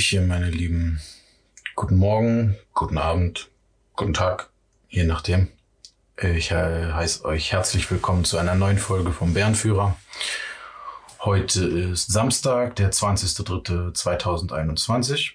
Hallöchen, meine Lieben. Guten Morgen, guten Abend, guten Tag, je nachdem. Ich heiße euch herzlich willkommen zu einer neuen Folge vom Bärenführer. Heute ist Samstag, der 20.03.2021.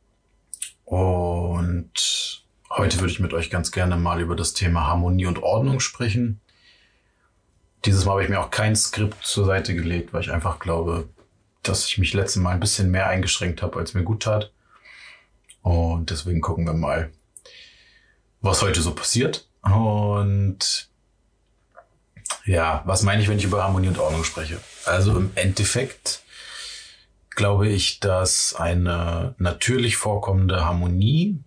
Und heute würde ich mit euch ganz gerne mal über das Thema Harmonie und Ordnung sprechen. Dieses Mal habe ich mir auch kein Skript zur Seite gelegt, weil ich einfach glaube, dass ich mich letztes Mal ein bisschen mehr eingeschränkt habe, als mir gut tat. Und deswegen gucken wir mal, was heute so passiert. Und ja, was meine ich, wenn ich über Harmonie und Ordnung spreche? Also im Endeffekt glaube ich, dass eine natürlich vorkommende Harmonie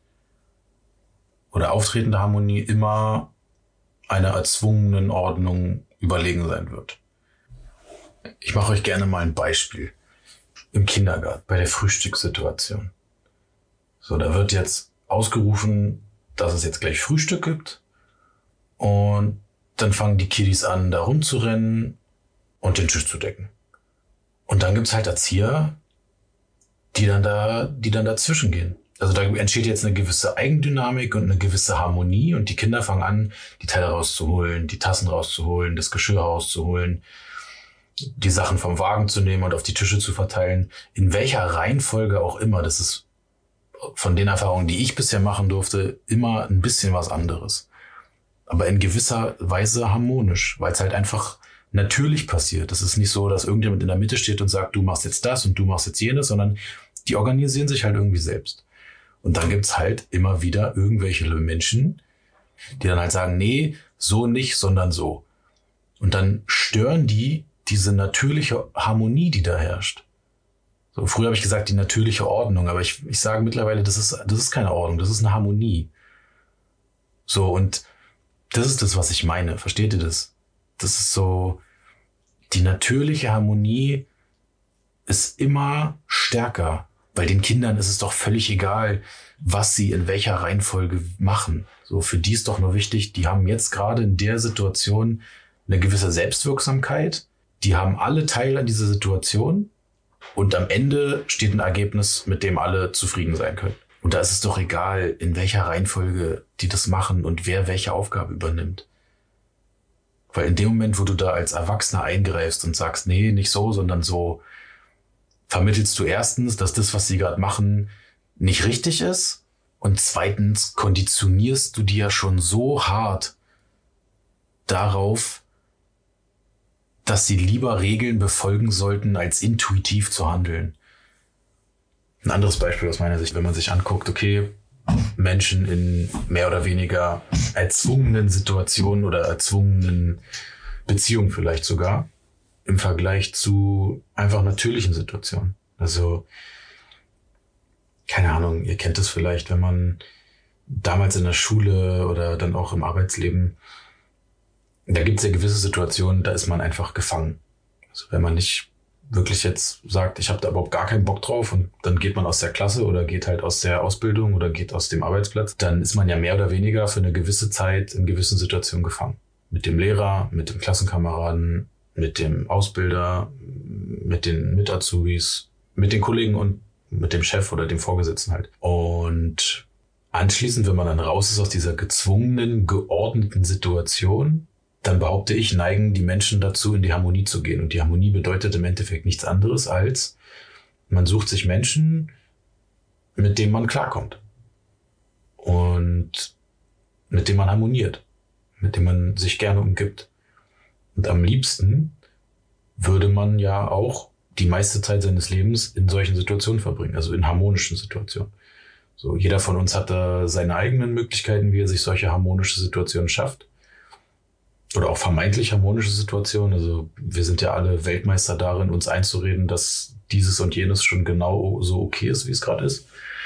oder auftretende Harmonie immer einer erzwungenen Ordnung überlegen sein wird. Ich mache euch gerne mal ein Beispiel. Im Kindergarten, bei der Frühstückssituation. So, da wird jetzt ausgerufen, dass es jetzt gleich Frühstück gibt. Und dann fangen die Kiddies an, da rumzurennen und den Tisch zu decken. Und dann gibt's halt Erzieher, die dann dazwischen gehen. Also da entsteht jetzt eine gewisse Eigendynamik und eine gewisse Harmonie und die Kinder fangen an, die Teller rauszuholen, die Tassen rauszuholen, das Geschirr rauszuholen, die Sachen vom Wagen zu nehmen und auf die Tische zu verteilen. In welcher Reihenfolge auch immer, das ist von den Erfahrungen, die ich bisher machen durfte, immer ein bisschen was anderes. Aber in gewisser Weise harmonisch, weil es halt einfach natürlich passiert. Das ist nicht so, dass irgendjemand in der Mitte steht und sagt, du machst jetzt das und du machst jetzt jenes, sondern die organisieren sich halt irgendwie selbst. Und dann gibt's halt immer wieder irgendwelche Menschen, die dann halt sagen, nee, so nicht, sondern so. Und dann stören die diese natürliche Harmonie, die da herrscht. So, früher habe ich gesagt, die natürliche Ordnung, aber ich sage mittlerweile, das ist keine Ordnung, das ist eine Harmonie. So, und das ist das, was ich meine. Versteht ihr das? Das ist so, die natürliche Harmonie ist immer stärker. Bei den Kindern ist es doch völlig egal, was sie in welcher Reihenfolge machen. So, für die ist doch nur wichtig, die haben jetzt gerade in der Situation eine gewisse Selbstwirksamkeit. Die haben alle Teil an dieser Situation und am Ende steht ein Ergebnis, mit dem alle zufrieden sein können. Und da ist es doch egal, in welcher Reihenfolge die das machen und wer welche Aufgabe übernimmt. Weil in dem Moment, wo du da als Erwachsener eingreifst und sagst, nee, nicht so, sondern so, vermittelst du erstens, dass das, was sie gerade machen, nicht richtig ist. Und zweitens konditionierst du die ja schon so hart darauf, dass sie lieber Regeln befolgen sollten, als intuitiv zu handeln. Ein anderes Beispiel aus meiner Sicht, wenn man sich anguckt, okay, Menschen in mehr oder weniger erzwungenen Situationen oder erzwungenen Beziehungen vielleicht sogar, im Vergleich zu einfach natürlichen Situationen. Also, keine Ahnung, ihr kennt es vielleicht, wenn man damals in der Schule oder dann auch im Arbeitsleben, da gibt es ja gewisse Situationen, da ist man einfach gefangen. Also wenn man nicht wirklich jetzt sagt, ich habe da überhaupt gar keinen Bock drauf und dann geht man aus der Klasse oder geht halt aus der Ausbildung oder geht aus dem Arbeitsplatz, dann ist man ja mehr oder weniger für eine gewisse Zeit in gewissen Situationen gefangen. Mit dem Lehrer, mit dem Klassenkameraden, mit dem Ausbilder, mit den Mit-Azubis, mit den Kollegen und mit dem Chef oder dem Vorgesetzten halt. Und anschließend, wenn man dann raus ist aus dieser gezwungenen, geordneten Situation, dann behaupte ich, neigen die Menschen dazu, in die Harmonie zu gehen. Und die Harmonie bedeutet im Endeffekt nichts anderes als, man sucht sich Menschen, mit denen man klarkommt. Und mit denen man harmoniert. Mit denen man sich gerne umgibt. Und am liebsten würde man ja auch die meiste Zeit seines Lebens in solchen Situationen verbringen. Also in harmonischen Situationen. So, jeder von uns hat da seine eigenen Möglichkeiten, wie er sich solche harmonische Situationen schafft. Oder auch vermeintlich harmonische Situationen. Also wir sind ja alle Weltmeister darin, uns einzureden, dass dieses und jenes schon genau so okay ist, wie es gerade ist.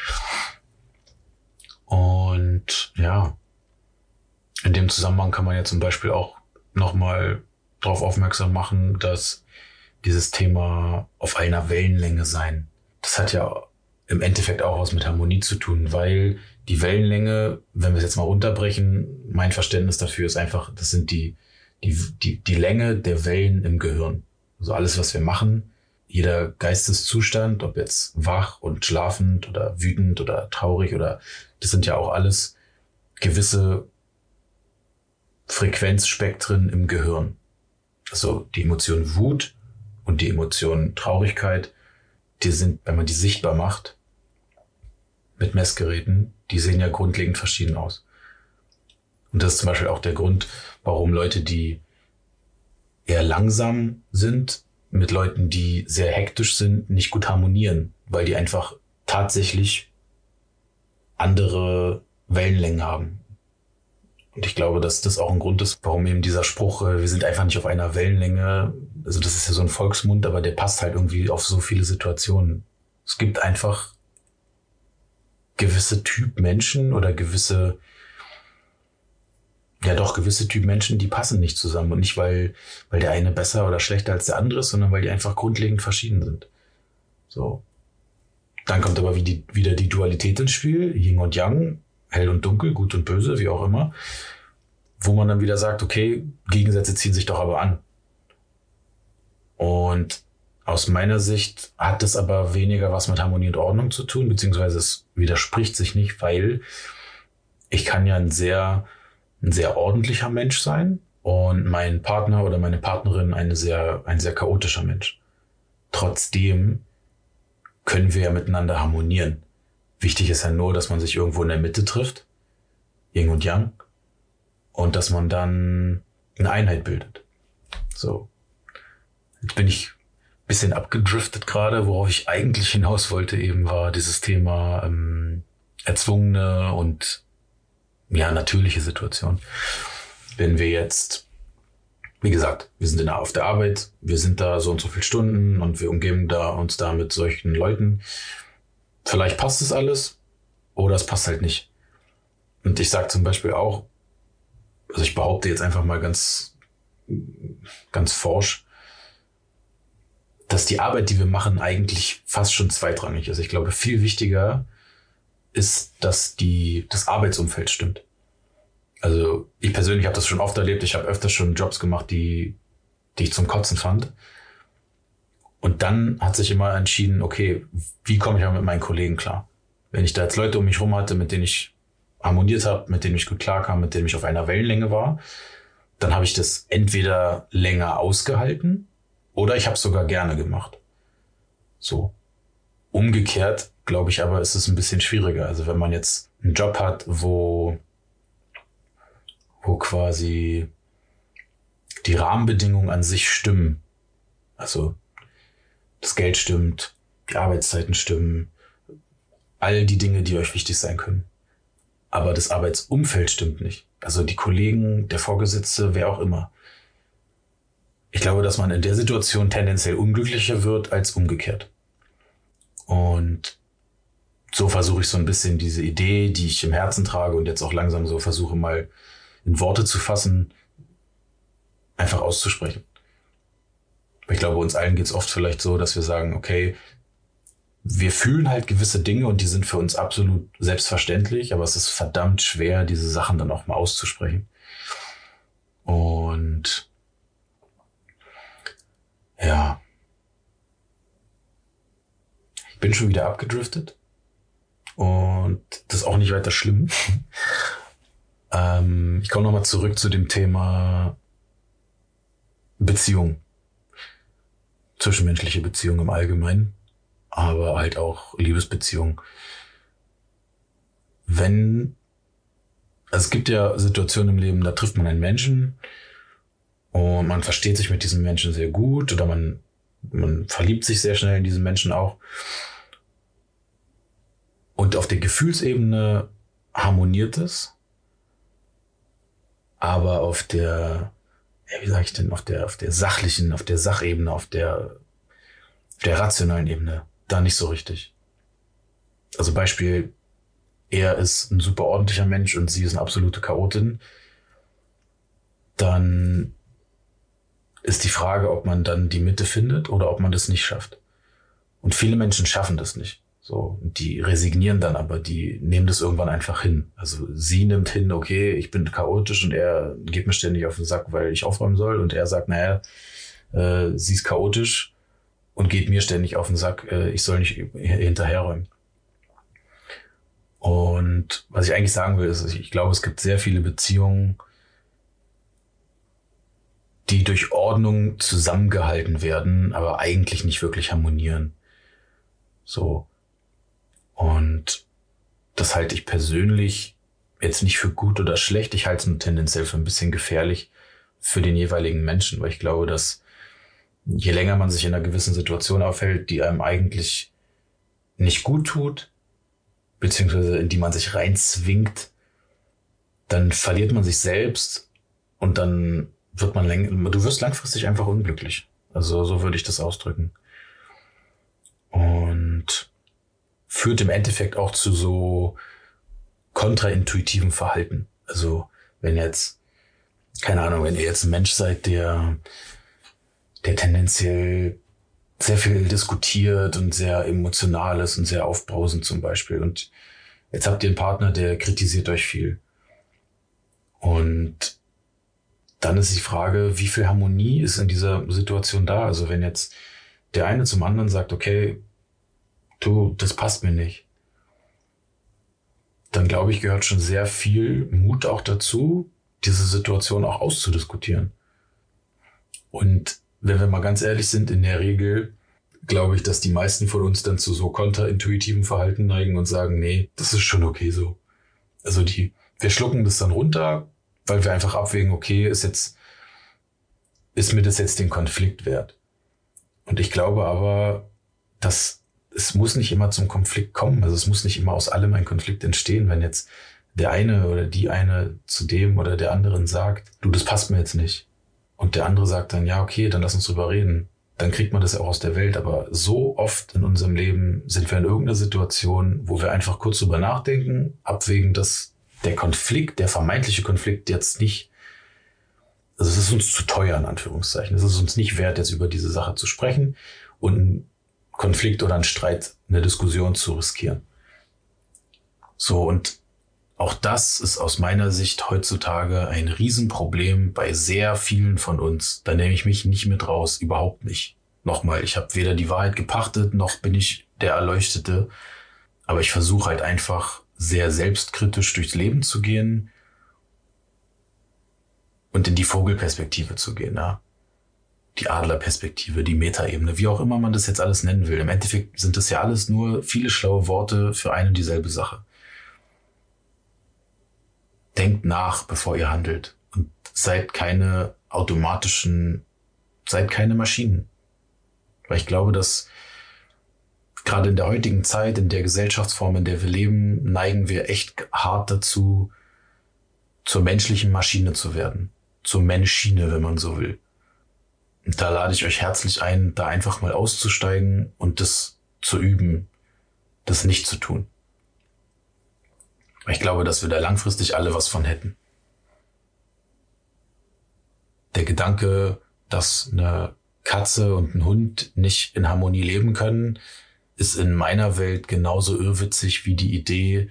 Und ja, in dem Zusammenhang kann man ja zum Beispiel auch nochmal darauf aufmerksam machen, dass dieses Thema auf einer Wellenlänge sein, das hat ja im Endeffekt auch was mit Harmonie zu tun, weil die Wellenlänge, wenn wir es jetzt mal runterbrechen, mein Verständnis dafür ist einfach, das sind die Länge der Wellen im Gehirn. Also alles, was wir machen, jeder Geisteszustand, ob jetzt wach und schlafend oder wütend oder traurig oder das sind ja auch alles gewisse Frequenzspektren im Gehirn. Also die Emotion Wut und die Emotion Traurigkeit, die sind, wenn man die sichtbar macht mit Messgeräten, die sehen ja grundlegend verschieden aus. Und das ist zum Beispiel auch der Grund, warum Leute, die eher langsam sind, mit Leuten, die sehr hektisch sind, nicht gut harmonieren, weil die einfach tatsächlich andere Wellenlängen haben. Und ich glaube, dass das auch ein Grund ist, warum eben dieser Spruch, wir sind einfach nicht auf einer Wellenlänge, also das ist ja so ein Volksmund, aber der passt halt irgendwie auf so viele Situationen. Es gibt einfach gewisse Typ Menschen oder gewisse Typ Menschen, die passen nicht zusammen. Und nicht, weil der eine besser oder schlechter als der andere ist, sondern weil die einfach grundlegend verschieden sind. So. Dann kommt aber wieder die Dualität ins Spiel, Yin und Yang, hell und dunkel, gut und böse, wie auch immer. Wo man dann wieder sagt, okay, Gegensätze ziehen sich doch aber an. Und aus meiner Sicht hat das aber weniger was mit Harmonie und Ordnung zu tun, beziehungsweise es widerspricht sich nicht, weil ich kann ja ein sehr ordentlicher Mensch sein und mein Partner oder meine Partnerin ein sehr chaotischer Mensch. Trotzdem können wir ja miteinander harmonieren. Wichtig ist ja nur, dass man sich irgendwo in der Mitte trifft, Yin und Yang, und dass man dann eine Einheit bildet. So. Jetzt bin ich ein bisschen abgedriftet gerade, worauf ich eigentlich hinaus wollte eben war dieses Thema erzwungene und natürliche Situation. Wenn wir jetzt, wie gesagt, wir sind auf der Arbeit, wir sind da so und so viele Stunden und wir umgeben uns da mit solchen Leuten. Vielleicht passt es alles oder es passt halt nicht. Und ich sage zum Beispiel auch, also ich behaupte jetzt einfach mal ganz forsch, dass die Arbeit, die wir machen, eigentlich fast schon zweitrangig ist. Ich glaube, viel wichtiger ist, dass das Arbeitsumfeld stimmt. Also ich persönlich habe das schon oft erlebt. Ich habe öfters schon Jobs gemacht, die ich zum Kotzen fand. Und dann hat sich immer entschieden, okay, wie komme ich auch mit meinen Kollegen klar? Wenn ich da jetzt Leute um mich rum hatte, mit denen ich harmoniert habe, mit denen ich gut klarkam, mit denen ich auf einer Wellenlänge war, dann habe ich das entweder länger ausgehalten oder ich habe es sogar gerne gemacht. So. Umgekehrt, glaube ich aber, ist es ein bisschen schwieriger. Also wenn man jetzt einen Job hat, wo quasi die Rahmenbedingungen an sich stimmen, also das Geld stimmt, die Arbeitszeiten stimmen, all die Dinge, die euch wichtig sein können. Aber das Arbeitsumfeld stimmt nicht. Also die Kollegen, der Vorgesetzte, wer auch immer. Ich glaube, dass man in der Situation tendenziell unglücklicher wird als umgekehrt. Und so versuche ich so ein bisschen diese Idee, die ich im Herzen trage und jetzt auch langsam so versuche mal in Worte zu fassen, einfach auszusprechen. Ich glaube, uns allen geht es oft vielleicht so, dass wir sagen, okay, wir fühlen halt gewisse Dinge und die sind für uns absolut selbstverständlich, aber es ist verdammt schwer, diese Sachen dann auch mal auszusprechen. Und ja, ich bin schon wieder abgedriftet und das ist auch nicht weiter schlimm. Ich komme nochmal zurück zu dem Thema Beziehung. Zwischenmenschliche Beziehung im Allgemeinen, aber halt auch Liebesbeziehung. Es gibt ja Situationen im Leben, da trifft man einen Menschen und man versteht sich mit diesem Menschen sehr gut oder man verliebt sich sehr schnell in diesen Menschen auch. Und auf der Gefühlsebene harmoniert es, aber auf der sachlichen, auf der Sachebene, auf der rationalen Ebene, da nicht so richtig. Also Beispiel, er ist ein super ordentlicher Mensch und sie ist eine absolute Chaotin. Dann ist die Frage, ob man dann die Mitte findet oder ob man das nicht schafft. Und viele Menschen schaffen das nicht. So, die resignieren dann, aber die nehmen das irgendwann einfach hin. Also sie nimmt hin, okay, ich bin chaotisch und er geht mir ständig auf den Sack, weil ich aufräumen soll. Und er sagt, naja, sie ist chaotisch und geht mir ständig auf den Sack, ich soll nicht hinterherräumen. Und was ich eigentlich sagen will, ist, ich glaube, es gibt sehr viele Beziehungen, die durch Ordnung zusammengehalten werden, aber eigentlich nicht wirklich harmonieren. So. Und das halte ich persönlich jetzt nicht für gut oder schlecht. Ich halte es nur tendenziell für ein bisschen gefährlich für den jeweiligen Menschen, weil ich glaube, dass je länger man sich in einer gewissen Situation aufhält, die einem eigentlich nicht gut tut, beziehungsweise in die man sich reinzwingt, dann verliert man sich selbst und dann wird du wirst langfristig einfach unglücklich. Also so würde ich das ausdrücken. Und führt im Endeffekt auch zu so kontraintuitivem Verhalten. Also wenn jetzt, keine Ahnung, wenn ihr jetzt ein Mensch seid, der tendenziell sehr viel diskutiert und sehr emotional ist und sehr aufbrausend zum Beispiel. Und jetzt habt ihr einen Partner, der kritisiert euch viel. Und dann ist die Frage, wie viel Harmonie ist in dieser Situation da? Also wenn jetzt der eine zum anderen sagt, okay, du, das passt mir nicht, dann glaube ich, gehört schon sehr viel Mut auch dazu, diese Situation auch auszudiskutieren. Und wenn wir mal ganz ehrlich sind, in der Regel glaube ich, dass die meisten von uns dann zu so kontraintuitivem Verhalten neigen und sagen, nee, das ist schon okay so. Also wir schlucken das dann runter, weil wir einfach abwägen, okay, ist mir das jetzt den Konflikt wert? Und ich glaube aber, dass es muss nicht immer zum Konflikt kommen. Also es muss nicht immer aus allem ein Konflikt entstehen, wenn jetzt der eine oder die eine zu dem oder der anderen sagt, du, das passt mir jetzt nicht. Und der andere sagt dann, ja, okay, dann lass uns drüber reden. Dann kriegt man das ja auch aus der Welt. Aber so oft in unserem Leben sind wir in irgendeiner Situation, wo wir einfach kurz drüber nachdenken, abwägen, dass der Konflikt, der vermeintliche Konflikt jetzt nicht, also es ist uns zu teuer, in Anführungszeichen. Es ist uns nicht wert, jetzt über diese Sache zu sprechen und einen Konflikt oder einen Streit, eine Diskussion zu riskieren. So, und auch das ist aus meiner Sicht heutzutage ein Riesenproblem bei sehr vielen von uns. Da nehme ich mich nicht mit raus, überhaupt nicht. Nochmal, ich habe weder die Wahrheit gepachtet, noch bin ich der Erleuchtete. Aber ich versuche halt einfach sehr selbstkritisch durchs Leben zu gehen und in die Vogelperspektive zu gehen, ja. Die Adlerperspektive, die Metaebene, wie auch immer man das jetzt alles nennen will. Im Endeffekt sind das ja alles nur viele schlaue Worte für eine und dieselbe Sache. Denkt nach, bevor ihr handelt. Und seid keine Maschinen. Weil ich glaube, dass gerade in der heutigen Zeit, in der Gesellschaftsform, in der wir leben, neigen wir echt hart dazu, zur menschlichen Maschine zu werden. Zur Menschine, wenn man so will. Und da lade ich euch herzlich ein, da einfach mal auszusteigen und das zu üben, das nicht zu tun. Ich glaube, dass wir da langfristig alle was von hätten. Der Gedanke, dass eine Katze und ein Hund nicht in Harmonie leben können, ist in meiner Welt genauso irrwitzig wie die Idee,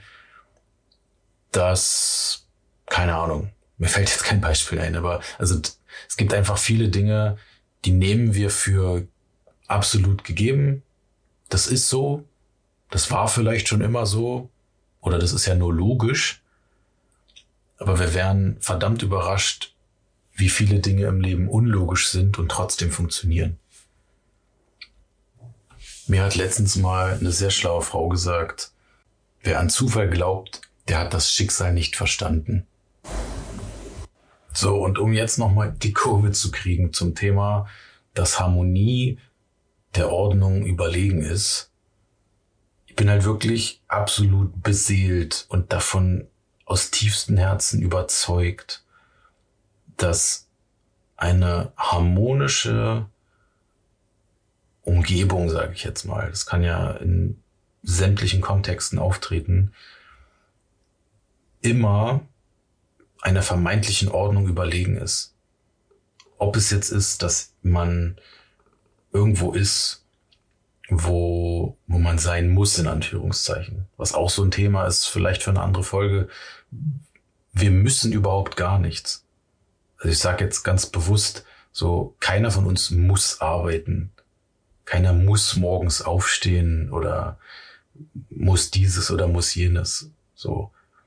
dass, keine Ahnung, mir fällt jetzt kein Beispiel ein, aber also es gibt einfach viele Dinge, die nehmen wir für absolut gegeben. Das ist so, das war vielleicht schon immer so, oder das ist ja nur logisch, aber wir wären verdammt überrascht, wie viele Dinge im Leben unlogisch sind und trotzdem funktionieren. Mir hat letztens mal eine sehr schlaue Frau gesagt, wer an Zufall glaubt, der hat das Schicksal nicht verstanden. So, und um jetzt nochmal die Kurve zu kriegen zum Thema, dass Harmonie der Ordnung überlegen ist. Ich bin halt wirklich absolut beseelt und davon aus tiefstem Herzen überzeugt, dass eine harmonische Umgebung, sage ich jetzt mal, das kann ja in sämtlichen Kontexten auftreten, immer einer vermeintlichen Ordnung überlegen ist. Ob es jetzt ist, dass man irgendwo ist, wo man sein muss, in Anführungszeichen. Was auch so ein Thema ist, vielleicht für eine andere Folge. Wir müssen überhaupt gar nichts. Also ich sage jetzt ganz bewusst, so keiner von uns muss arbeiten. Keiner muss morgens aufstehen oder muss dieses oder muss jenes. So.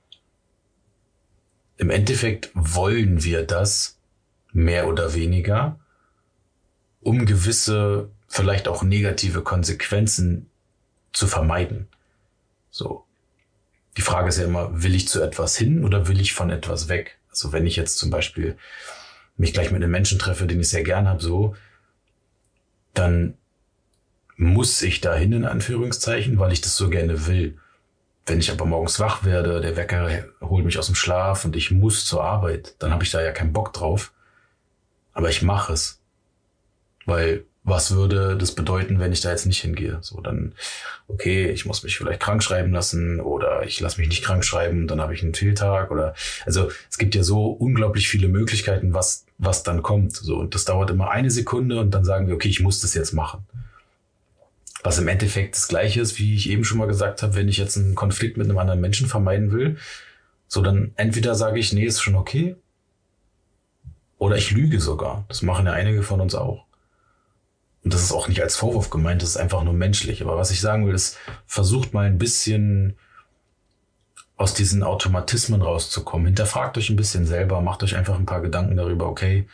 Im Endeffekt wollen wir das mehr oder weniger, um gewisse, vielleicht auch negative Konsequenzen zu vermeiden. So. Die Frage ist ja immer, will ich zu etwas hin oder will ich von etwas weg? Also wenn ich jetzt zum Beispiel mich gleich mit einem Menschen treffe, den ich sehr gern habe, so, dann muss ich dahin in Anführungszeichen, weil ich das so gerne will. Wenn ich aber morgens wach werde, der Wecker holt mich aus dem Schlaf und ich muss zur Arbeit, dann habe ich da ja keinen Bock drauf. Aber ich mache es. Weil was würde das bedeuten, wenn ich da jetzt nicht hingehe? So, dann, okay, ich muss mich vielleicht krank schreiben lassen oder ich lasse mich nicht krank schreiben, dann habe ich einen Fehltag oder, also es gibt ja so unglaublich viele Möglichkeiten, was dann kommt. So, und das dauert immer eine Sekunde und dann sagen wir, okay, ich muss das jetzt machen. Was im Endeffekt das Gleiche ist, wie ich eben schon mal gesagt habe, wenn ich jetzt einen Konflikt mit einem anderen Menschen vermeiden will, so dann entweder sage ich, nee, ist schon okay, oder ich lüge sogar. Das machen ja einige von uns auch. Und das ist auch nicht als Vorwurf gemeint, das ist einfach nur menschlich. Aber was ich sagen will, ist, versucht mal ein bisschen aus diesen Automatismen rauszukommen. Hinterfragt euch ein bisschen selber, macht euch einfach ein paar Gedanken darüber, okay,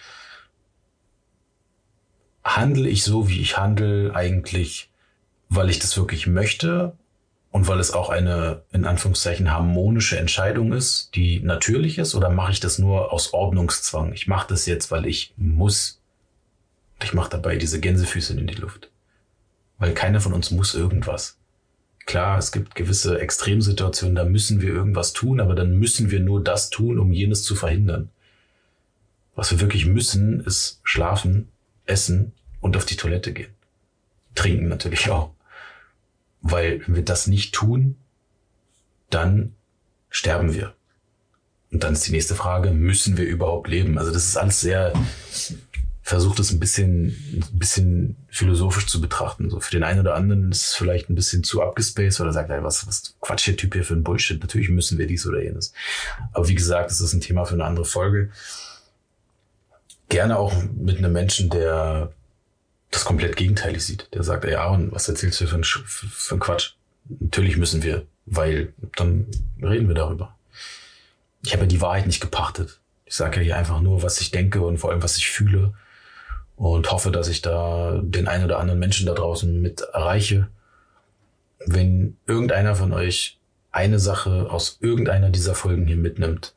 handle ich so, wie ich handle, eigentlich, weil ich das wirklich möchte und weil es auch eine, in Anführungszeichen, harmonische Entscheidung ist, die natürlich ist, oder mache ich das nur aus Ordnungszwang? Ich mache das jetzt, weil ich muss. Ich mache dabei diese Gänsefüße in die Luft. Weil keiner von uns muss irgendwas. Klar, es gibt gewisse Extremsituationen, da müssen wir irgendwas tun, aber dann müssen wir nur das tun, um jenes zu verhindern. Was wir wirklich müssen, ist schlafen, essen und auf die Toilette gehen. Trinken natürlich auch. Weil wenn wir das nicht tun, dann sterben wir. Und dann ist die nächste Frage, müssen wir überhaupt leben? Also das ist alles sehr, versucht es ein bisschen philosophisch zu betrachten. So für den einen oder anderen ist es vielleicht ein bisschen zu abgespaced oder sagt, ey, was quatscht der Typ hier für ein Bullshit? Natürlich müssen wir dies oder jenes. Aber wie gesagt, das ist ein Thema für eine andere Folge. Gerne auch mit einem Menschen, der das komplett gegenteilig sieht. Der sagt, ey Aaron, was erzählst du für ein Quatsch? Natürlich müssen wir, weil dann reden wir darüber. Ich habe ja die Wahrheit nicht gepachtet. Ich sage ja hier einfach nur, was ich denke und vor allem, was ich fühle und hoffe, dass ich da den einen oder anderen Menschen da draußen mit erreiche. Wenn irgendeiner von euch eine Sache aus irgendeiner dieser Folgen hier mitnimmt,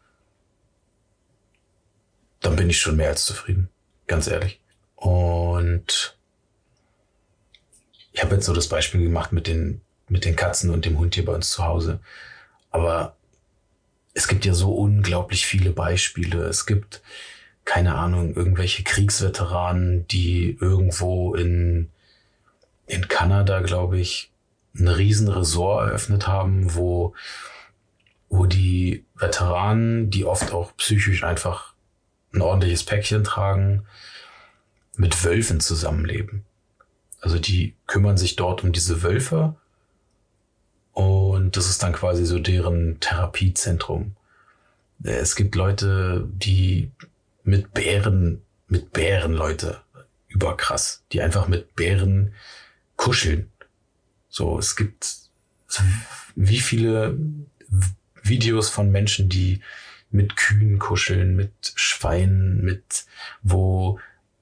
dann bin ich schon mehr als zufrieden. Ganz ehrlich. Und ich habe jetzt so das Beispiel gemacht mit den Katzen und dem Hund hier bei uns zu Hause. Aber es gibt ja so unglaublich viele Beispiele. Es gibt, keine Ahnung, irgendwelche Kriegsveteranen, die irgendwo in Kanada, glaube ich, ein riesen Resort eröffnet haben, wo die Veteranen, die oft auch psychisch einfach ein ordentliches Päckchen tragen, mit Wölfen zusammenleben. Also die kümmern sich dort um diese Wölfe und das ist dann quasi so deren Therapiezentrum. Es gibt Leute, die mit Bären, Leute, überkrass, die einfach mit Bären kuscheln. So, es gibt wie viele Videos von Menschen, die mit Kühen kuscheln, mit Schweinen, wo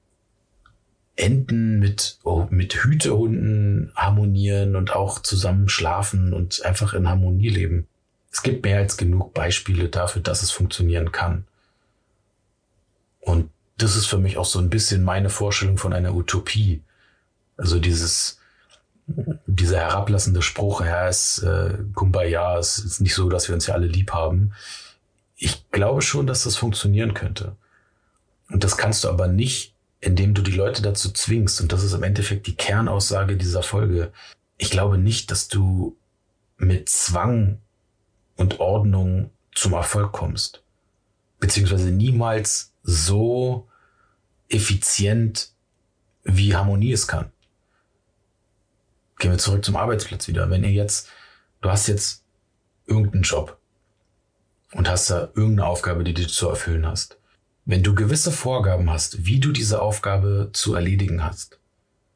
Enten mit Hütehunden harmonieren und auch zusammen schlafen und einfach in Harmonie leben. Es gibt mehr als genug Beispiele dafür, dass es funktionieren kann. Und das ist für mich auch so ein bisschen meine Vorstellung von einer Utopie. Also dieser herablassende Spruch, ja, Kumbaya, es ist nicht so, dass wir uns ja alle lieb haben. Ich glaube schon, dass das funktionieren könnte. Und das kannst du aber nicht, indem du die Leute dazu zwingst. Und das ist im Endeffekt die Kernaussage dieser Folge. Ich glaube nicht, dass du mit Zwang und Ordnung zum Erfolg kommst. Beziehungsweise niemals so effizient, wie Harmonie es kann. Gehen wir zurück zum Arbeitsplatz wieder. Du hast jetzt irgendeinen Job und hast da irgendeine Aufgabe, die du zu erfüllen hast. Wenn du gewisse Vorgaben hast, wie du diese Aufgabe zu erledigen hast,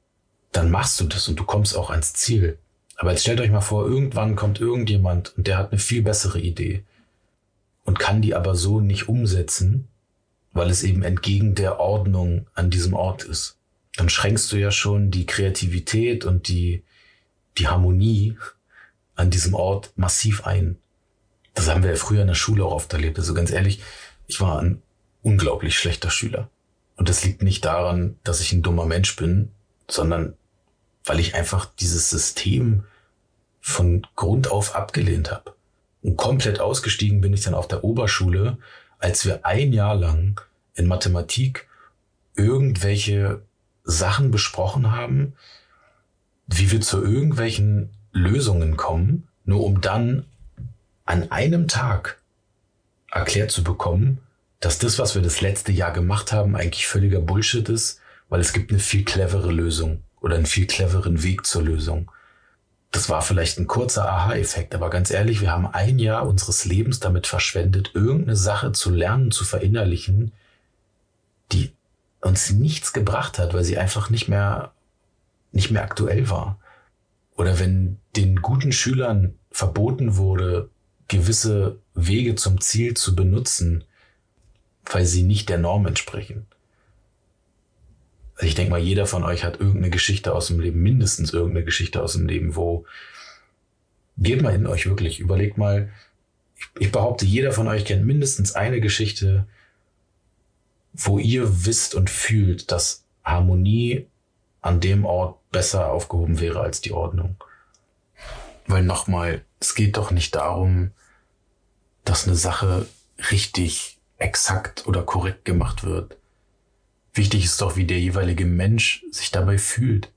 dann machst du das und du kommst auch ans Ziel. Aber jetzt stellt euch mal vor, irgendwann kommt irgendjemand und der hat eine viel bessere Idee und kann die aber so nicht umsetzen, weil es eben entgegen der Ordnung an diesem Ort ist. Dann schränkst du ja schon die Kreativität und die Harmonie an diesem Ort massiv ein. Das haben wir ja früher in der Schule auch oft erlebt. Also ganz ehrlich, ich war ein unglaublich schlechter Schüler. Und das liegt nicht daran, dass ich ein dummer Mensch bin, sondern weil ich einfach dieses System von Grund auf abgelehnt habe. Und komplett ausgestiegen bin ich dann auf der Oberschule, als wir ein Jahr lang in Mathematik irgendwelche Sachen besprochen haben, wie wir zu irgendwelchen Lösungen kommen, nur um dann an einem Tag erklärt zu bekommen, dass das, was wir das letzte Jahr gemacht haben, eigentlich völliger Bullshit ist, weil es gibt eine viel clevere Lösung oder einen viel cleveren Weg zur Lösung. Das war vielleicht ein kurzer Aha-Effekt, aber ganz ehrlich, wir haben ein Jahr unseres Lebens damit verschwendet, irgendeine Sache zu lernen, zu verinnerlichen, die uns nichts gebracht hat, weil sie einfach nicht mehr aktuell war. Oder wenn den guten Schülern verboten wurde, gewisse Wege zum Ziel zu benutzen, weil sie nicht der Norm entsprechen. Also ich denke mal, jeder von euch hat irgendeine Geschichte aus dem Leben, mindestens irgendeine Geschichte aus dem Leben, geht mal in euch wirklich, überlegt mal, ich behaupte, jeder von euch kennt mindestens eine Geschichte, wo ihr wisst und fühlt, dass Harmonie an dem Ort besser aufgehoben wäre als die Ordnung. Weil nochmal, es geht doch nicht darum, dass eine Sache richtig exakt oder korrekt gemacht wird. Wichtig ist doch, wie der jeweilige Mensch sich dabei fühlt.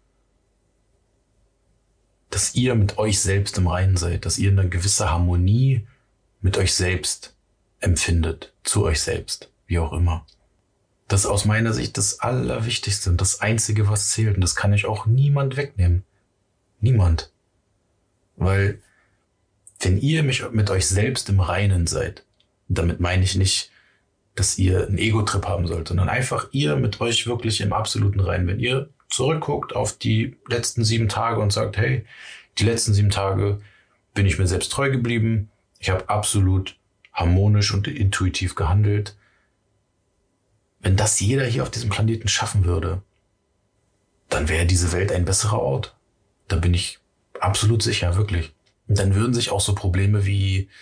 Dass ihr mit euch selbst im Reinen seid, dass ihr eine gewisse Harmonie mit euch selbst empfindet, zu euch selbst, wie auch immer. Das ist aus meiner Sicht das Allerwichtigste und das Einzige, was zählt. Und das kann euch auch niemand wegnehmen. Niemand. Weil, wenn ihr mit euch selbst im Reinen seid, damit meine ich nicht, dass ihr einen Ego-Trip haben sollt, sondern einfach ihr mit euch wirklich im absoluten Reinen. Wenn ihr zurückguckt auf die letzten 7 Tage und sagt, hey, die letzten 7 Tage bin ich mir selbst treu geblieben, ich habe absolut harmonisch und intuitiv gehandelt. Wenn das jeder hier auf diesem Planeten schaffen würde, dann wäre diese Welt ein besserer Ort. Da bin ich absolut sicher, wirklich. Und dann würden sich auch so Probleme wie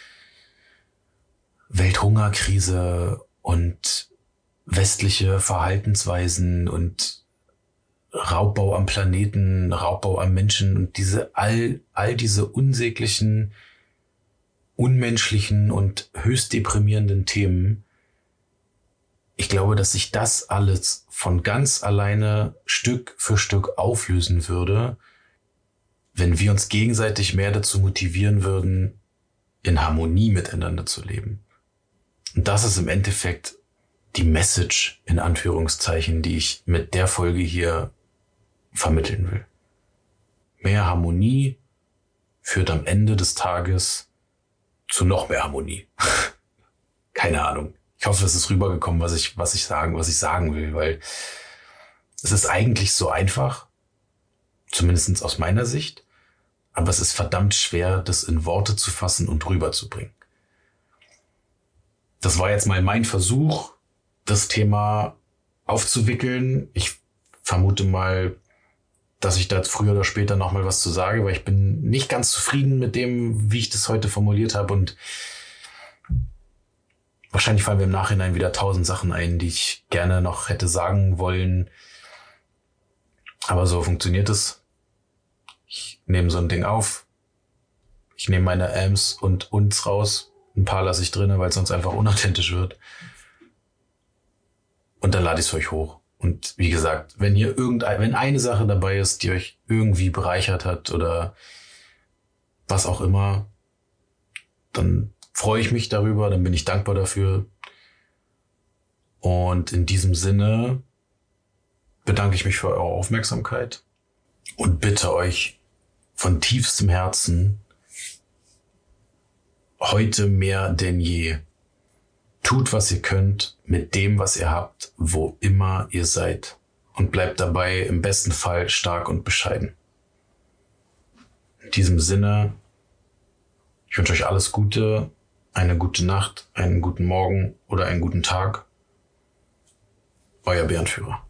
Welthungerkrise und westliche Verhaltensweisen und Raubbau am Planeten, Raubbau am Menschen und all diese unsäglichen, unmenschlichen und höchst deprimierenden Themen. Ich glaube, dass sich das alles von ganz alleine Stück für Stück auflösen würde, wenn wir uns gegenseitig mehr dazu motivieren würden, in Harmonie miteinander zu leben. Und das ist im Endeffekt die Message, in Anführungszeichen, die ich mit der Folge hier vermitteln will. Mehr Harmonie führt am Ende des Tages zu noch mehr Harmonie. Keine Ahnung. Ich hoffe, es ist rübergekommen, was ich sagen will, weil es ist eigentlich so einfach, zumindest aus meiner Sicht, aber es ist verdammt schwer, das in Worte zu fassen und rüberzubringen. Das war jetzt mal mein Versuch, das Thema aufzuwickeln. Ich vermute mal, dass ich da früher oder später nochmal was zu sage, weil ich bin nicht ganz zufrieden mit dem, wie ich das heute formuliert habe, und wahrscheinlich fallen mir im Nachhinein wieder 1000 Sachen ein, die ich gerne noch hätte sagen wollen. Aber so funktioniert es. Ich nehme so ein Ding auf. Ich nehme meine Ams und uns raus. Ein paar lasse ich drin, weil es sonst einfach unauthentisch wird. Und dann lade ich es für euch hoch. Und wie gesagt, wenn eine Sache dabei ist, die euch irgendwie bereichert hat oder was auch immer, dann freue ich mich darüber, dann bin ich dankbar dafür. Und in diesem Sinne bedanke ich mich für eure Aufmerksamkeit und bitte euch von tiefstem Herzen, heute mehr denn je, tut, was ihr könnt, mit dem, was ihr habt, wo immer ihr seid. und bleibt dabei im besten Fall stark und bescheiden. In diesem Sinne, ich wünsche euch alles Gute, eine gute Nacht, einen guten Morgen oder einen guten Tag. Euer Bärenführer.